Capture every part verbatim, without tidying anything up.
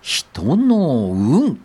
人の運。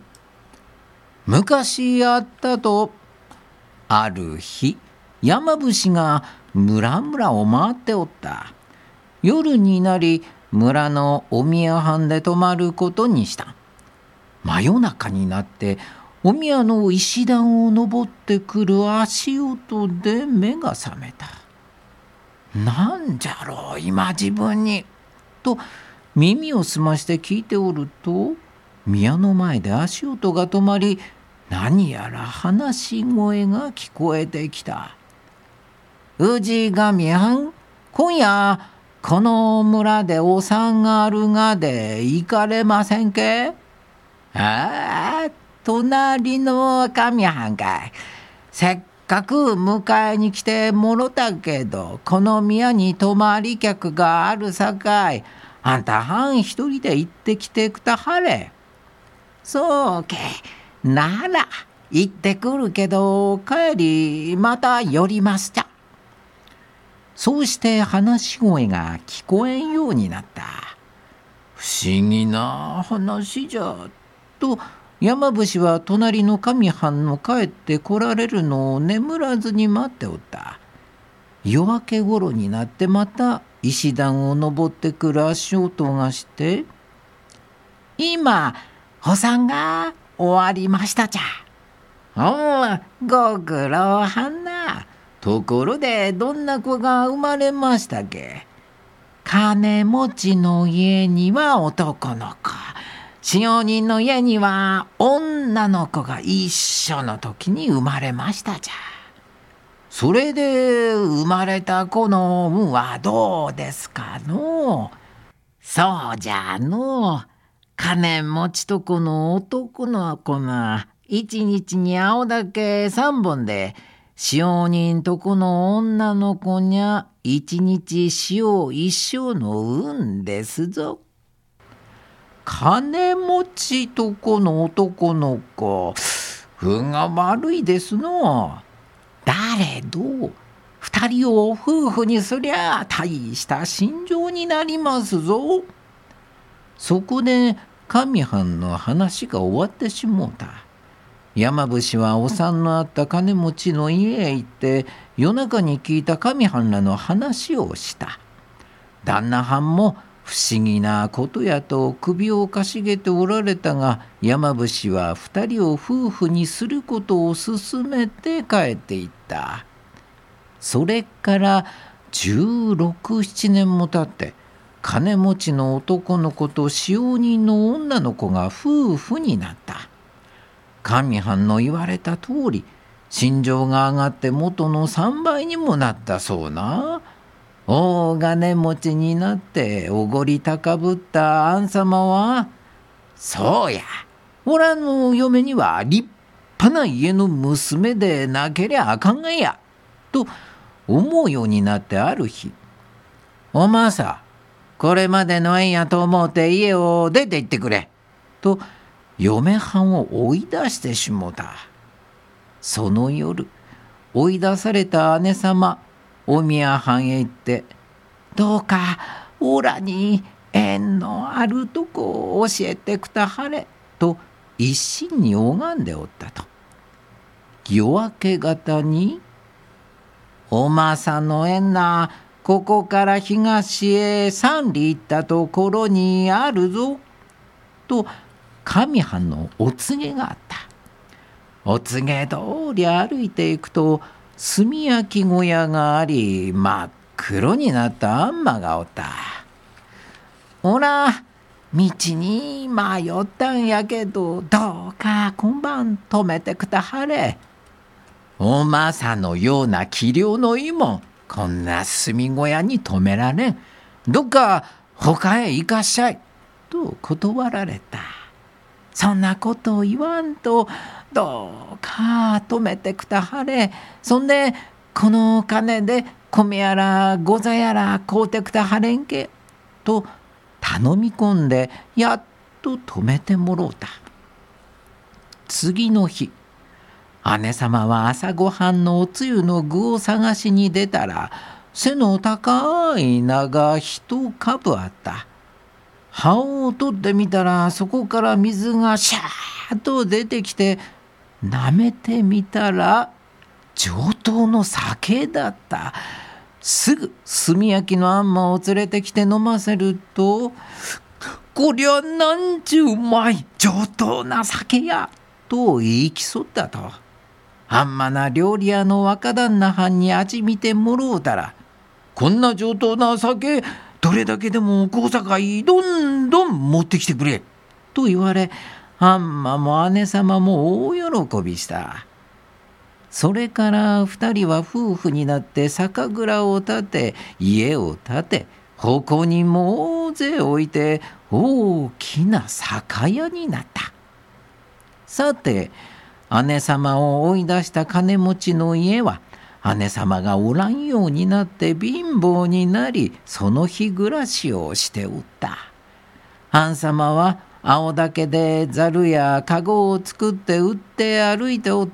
昔あったと、ある日、山伏が村々を回っておった。夜になり、村のお宮藩で泊まることにした。真夜中になって、お宮の石段を登ってくる足音で目が覚めた。なんじゃろう今自分に、と耳を澄まして聞いておると、宮の前で足音が止まり、何やら話し声が聞こえてきた。氏神藩、今夜この村でお産があるがで行かれませんけ？ああ、隣の神藩かい。せっかく迎えに来てもろたけど、この宮に泊まり客があるさかい、あんた藩一人で行ってきてくたはれ。そうけ、なら行ってくるけど、帰りまた寄りますじゃ。そうして話し声が聞こえんようになった。不思議な話じゃ、と山伏は隣の神藩の帰って来られるのを眠らずに待っておった。夜明けごろになってまた石段を登ってくる足音がして、今お産が終わりましたじゃ。おう、ご苦労はんな。ところでどんな子が生まれましたけ？金持ちの家には男の子、使用人の家には女の子が一緒の時に生まれましたじゃ。それで生まれた子の運はどうですかの？そうじゃの。金持ちとこの男の子が一日に青だけ三本で、使用人とこの女の子にゃ一日塩一生の運ですぞ。金持ちとこの男の子、運が悪いですの。誰ど二人を夫婦にすりゃ大した心情になりますぞ。そこで神藩の話が終わってしもうた。山伏はお産のあった金持ちの家へ行って、夜中に聞いた神藩らの話をした。旦那藩も不思議なことやと首をかしげておられたが、山伏は二人を夫婦にすることを勧めて帰っていった。それから十六七年も経って、金持ちの男の子と使用人の女の子が夫婦になった。神藩の言われた通り、心情が上がって元の三倍にもなったそうな。大金持ちになっておごり高ぶったあん様は、そうや、おらの嫁には立派な家の娘でなけりゃあかんがや、と思うようになってある日、おまさ、これまでの縁やと思うて家を出て行ってくれ、と嫁はんを追い出してしもた。その夜、追い出された姉様、お宮藩へ行って、どうかおらに縁のあるとこを教えてくたはれ、と一心に拝んでおったと。夜明け方に、おまさの縁な、ここから東へ三里行ったところにあるぞ、と神藩のお告げがあった。お告げ通り歩いていくと、炭焼き小屋があり、真っ黒になったあんまがおった。おら、道に迷ったんやけど、どうか今晩止めてくたはれ。おまさのような器量のいいもん、こんな炭小屋に止められん。どっか他へ行かっしゃい、と断られた。そんなことを言わんと、どうか止めてくたはれ。そんでこの金で米やらござやら買うてくたはれんけ、と頼み込んでやっと止めてもろうた。次の日、姉様は朝ごはんのおつゆの具を探しに出たら、背の高い稲が一株あった。 葉を取ってみたらそこから水がシャーッと出てきて、舐めてみたら上等の酒だった。すぐ炭焼きのあんまを連れてきて飲ませると、こりゃなんちゅうまい上等な酒やと言い競ったと。あんまな料理屋の若旦那はんに味見てもろうたら、こんな上等な酒どれだけでもこうさかいどんどん持ってきてくれと言われ、あんまも姉様も大喜びした。それから二人は夫婦になって酒蔵を建て、家を建て、奉公人も大勢置いて大きな酒屋になった。さて姉様を追い出した金持ちの家は、姉様がおらんようになって貧乏になり、その日暮らしをしておった。藩様は青竹でざるやかごを作って売って歩いておった。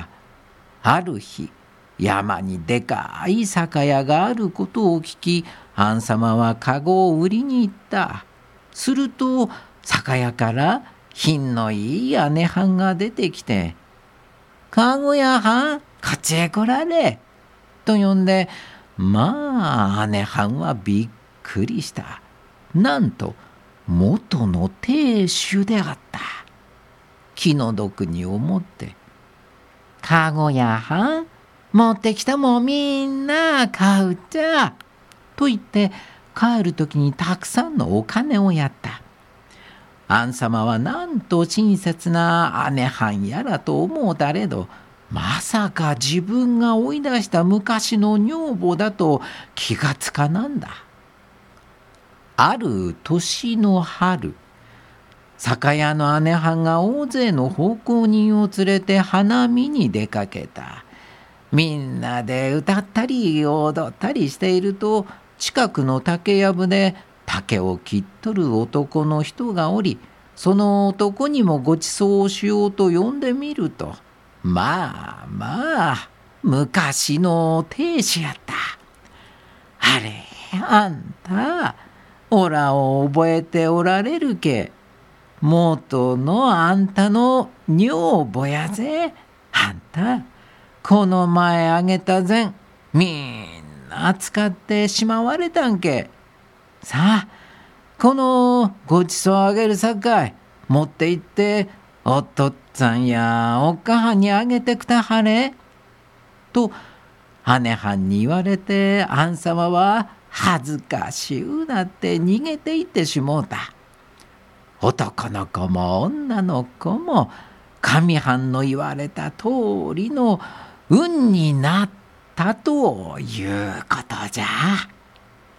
ある日、山にでかい酒屋があることを聞き、藩様はかごを売りに行った。すると酒屋から品のいい姉はんが出てきて、かごやはん、こっちへ来られと呼んで、まあ姉はんはびっくりした。なんと元の亭主であった。気の毒に思って、かごやはん、持ってきたもんみんな買うっちゃと言って帰るときにたくさんのお金をやった。あん様はなんと親切な姉はんやらと思うたれど、まさか自分が追い出した昔の女房だと気がつかなんだ。ある年の春、酒屋の姉はんが大勢の奉公人を連れて花見に出かけた。みんなで歌ったり踊ったりしていると、近くの竹やぶで竹を切っとる男の人がおり、その男にもごちそうをしようと呼んでみると、まあまあ昔の亭主やった。あれ、あんたおらを覚えておられるけ。元のあんたの女房やぜ。あんたこの前あげた膳みんな使ってしまわれたんけ。さあこのごちそうあげるさかい持って行っておっとっつぁんやおっかはんにあげてくたはれと姉はんに言われて、あん様は恥ずかしゅうなって逃げていってしもうた。男の子も女の子も神藩の言われた通りの運になったということじゃ。